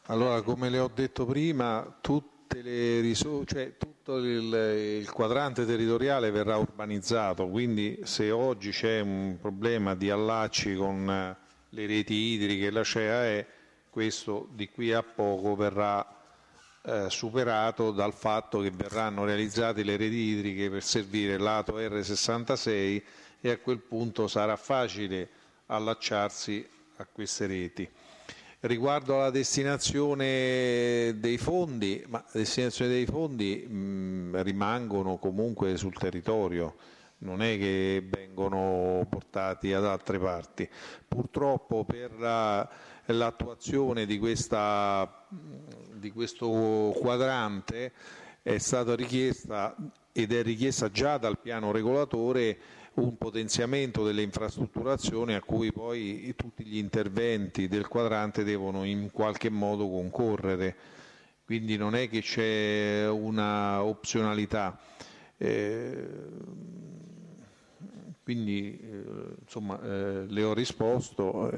Allora, come le ho detto prima, tutte le cioè tutto il quadrante territoriale verrà urbanizzato, quindi se oggi c'è un problema di allacci con le reti idriche, la CEA, questo di qui a poco verrà superato dal fatto che verranno realizzate le reti idriche per servire lato R66 e a quel punto sarà facile allacciarsi a queste reti. Riguardo alla destinazione dei fondi, ma la destinazione dei fondi rimangono comunque sul territorio, non è che vengono portati ad altre parti. Purtroppo per l'attuazione di questo quadrante è stata richiesta ed è richiesta già dal piano regolatore un potenziamento delle infrastrutturazioni a cui poi tutti gli interventi del quadrante devono in qualche modo concorrere, quindi non è che c'è una opzionalità. Quindi insomma le ho risposto.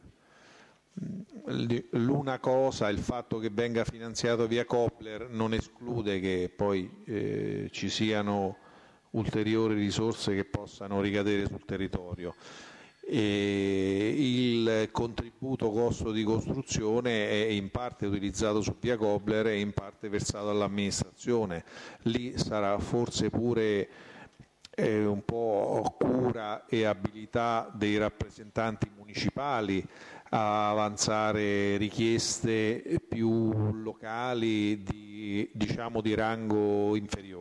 L'una cosa, il fatto che venga finanziato via Coppler non esclude che poi ci siano ulteriori risorse che possano ricadere sul territorio. E il contributo costo di costruzione è in parte utilizzato su via Coppler e in parte versato all'amministrazione. Lì sarà forse pure un po' cura e abilità dei rappresentanti municipali a avanzare richieste più locali di rango inferiore.